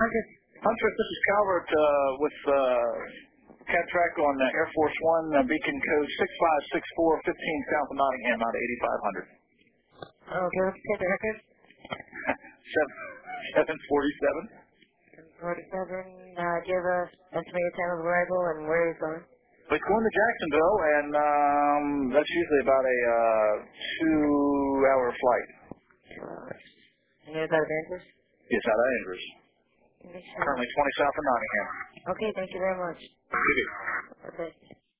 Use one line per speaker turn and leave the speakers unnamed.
Huntress, this is Calvert with Catrack on Air Force One, beacon code 6564, 15 south of Nottingham, out of 8500.
Okay, let's take the record.
747.
747. Do you have an estimated time of arrival and where he's going?
It's going to Jacksonville, and that's usually about a 2-hour flight.
2 hours. And you're out of Andrews?
Yes, out of Andrews. Currently 20 south of Nottingham.
Okay, thank you very much.
Thank you.
Okay.